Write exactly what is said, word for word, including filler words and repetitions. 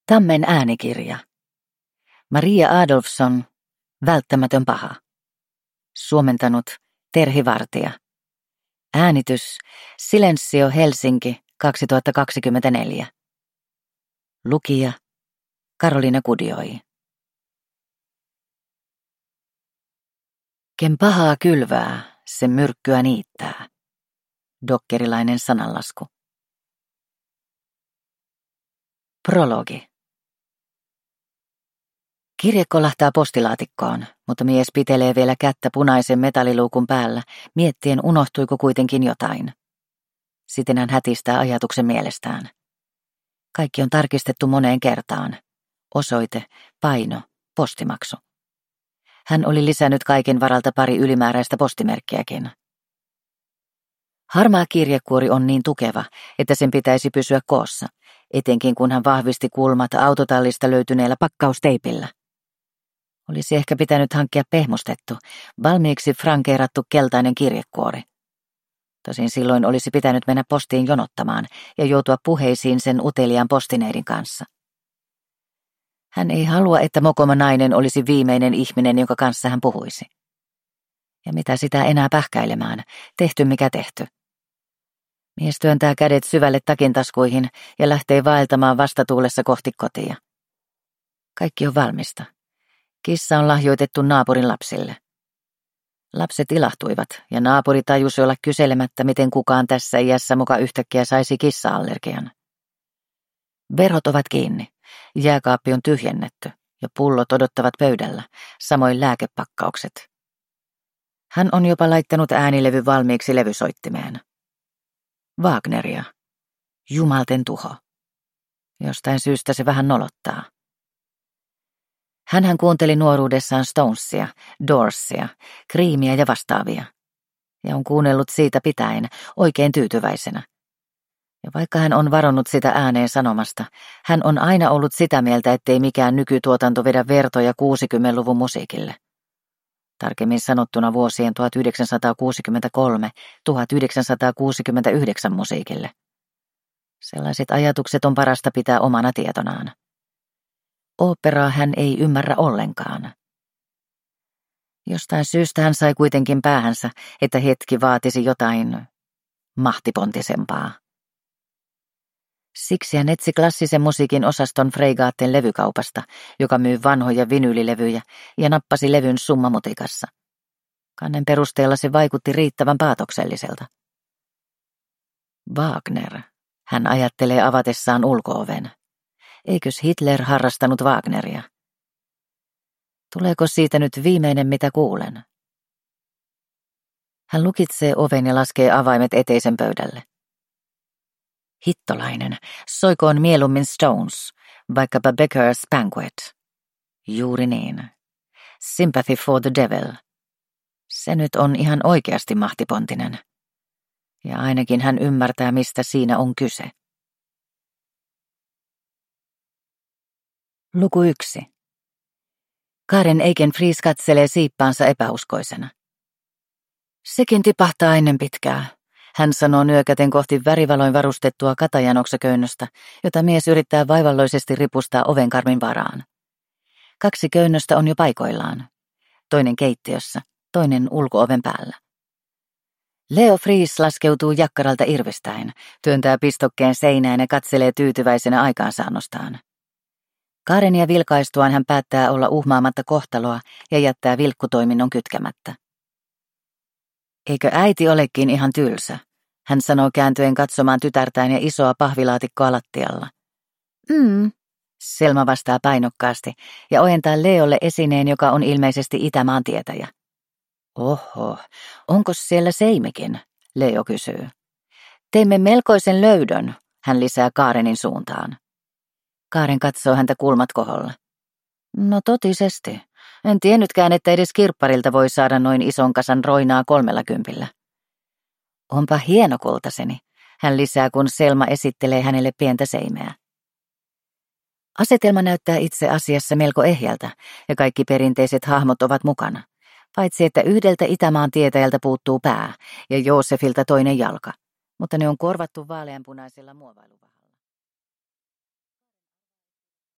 Tammen äänikirja. Maria Adolfsson, Välttämätön paha. Suomentanut Terhi Vartija. Äänitys Silensio Helsinki kaksituhattakaksikymmentäneljä. Lukija Karoliina Kudioi. Ken pahaa kylvää, se myrkkyä niittää. Dokkerilainen sananlasku. Prologi. Kirje kolahtaa postilaatikkoon, mutta mies pitelee vielä kättä punaisen metalliluukun päällä, miettien unohtuiko kuitenkin jotain. Sitten hän hätistää ajatuksen mielestään. Kaikki on tarkistettu moneen kertaan. Osoite, paino, postimaksu. Hän oli lisännyt kaiken varalta pari ylimääräistä postimerkkiäkin. Harmaa kirjekuori on niin tukeva, että sen pitäisi pysyä koossa, etenkin kun hän vahvisti kulmat autotallista löytyneellä pakkausteipillä. Olisi ehkä pitänyt hankkia pehmustettu, valmiiksi frankeerattu keltainen kirjekuori. Tosin silloin olisi pitänyt mennä postiin jonottamaan ja joutua puheisiin sen uteliaan postineidin kanssa. Hän ei halua, että mokoma nainen olisi viimeinen ihminen, jonka kanssa hän puhuisi. Ja mitä sitä enää pähkäilemään, tehty mikä tehty. Mies työntää kädet syvälle takintaskuihin ja lähtee vaeltamaan vastatuulessa kohti kotia. Kaikki on valmista. Kissa on lahjoitettu naapurin lapsille. Lapset ilahtuivat ja naapuri tajusi olla kyselemättä, miten kukaan tässä iässä muka yhtäkkiä saisi kissa-allergian. Verhot ovat kiinni, jääkaappi on tyhjennetty ja pullot odottavat pöydällä, samoin lääkepakkaukset. Hän on jopa laittanut äänilevy valmiiksi levysoittimeen. Wagneria. Jumalten tuho. Jostain syystä se vähän nolottaa. Hänhän kuunteli nuoruudessaan Stonesia, Doorsia, Creamia ja vastaavia. Ja on kuunnellut siitä pitäen, oikein tyytyväisenä. Ja vaikka hän on varonnut sitä ääneen sanomasta, hän on aina ollut sitä mieltä, ettei mikään nykytuotanto vedä vertoja kuusikymmentäluvun musiikille. Tarkemmin sanottuna vuosien tuhatyhdeksänsataakuusikymmentäkolme–tuhatyhdeksänsataakuusikymmentäyhdeksän musiikille. Sellaiset ajatukset on parasta pitää omana tietonaan. Oopperaa hän ei ymmärrä ollenkaan. Jostain syystä hän sai kuitenkin päähänsä, että hetki vaatisi jotain mahtipontisempaa. Siksi hän etsi klassisen musiikin osaston Freigaatten levykaupasta, joka myy vanhoja vinyylilevyjä, ja nappasi levyn summamutikassa. Kannen perusteella se vaikutti riittävän paatokselliselta. Wagner, hän ajattelee avatessaan ulko-oven. Eikös Hitler harrastanut Wagneria? Tuleeko siitä nyt viimeinen, mitä kuulen? Hän lukitsee oven ja laskee avaimet eteisen pöydälle. Hittolainen, soikoon mieluummin Stones, vaikkapa Becker's Banquet. Juuri niin. Sympathy for the Devil. Se nyt on ihan oikeasti mahtipontinen. Ja ainakin hän ymmärtää, mistä siinä on kyse. Luku yksi. Karen Eikenfries katselee siippaansa epäuskoisena. Sekin tipahtaa ennen pitkää. Hän sanoo nyökäten kohti värivaloin varustettua katajanokseköynnöstä, jota mies yrittää vaivalloisesti ripustaa ovenkarmin varaan. Kaksi köynnöstä on jo paikoillaan. Toinen keittiössä, toinen ulko-oven päällä. Leo Fries laskeutuu jakkaralta irvestäen, työntää pistokkeen seinään ja katselee tyytyväisenä aikaansaannostaan. Karenia vilkaistuaan hän päättää olla uhmaamatta kohtaloa ja jättää vilkkutoiminnon kytkemättä. Eikö äiti olekin ihan tylsä? Hän sanoo kääntyen katsomaan tytärtään ja isoa pahvilaatikkoa lattialla. Mm. Selma vastaa painokkaasti ja ojentaa Leolle esineen, joka on ilmeisesti Itämaan tietäjä. Oho, onko siellä Seimikin? Leo kysyy. Teimme melkoisen löydön, hän lisää Karenin suuntaan. Karen katsoo häntä kulmat koholla. No totisesti. En tiennytkään, että edes kirpparilta voi saada noin ison kasan roinaa kolmella kympillä. Onpa hieno kultaseni, hän lisää, kun Selma esittelee hänelle pientä seimeä. Asetelma näyttää itse asiassa melko ehjältä, ja kaikki perinteiset hahmot ovat mukana, paitsi että yhdeltä Itämaan tietäjältä puuttuu pää ja Joosefilta toinen jalka, mutta ne on korvattu vaaleanpunaisella muovailuvahalla.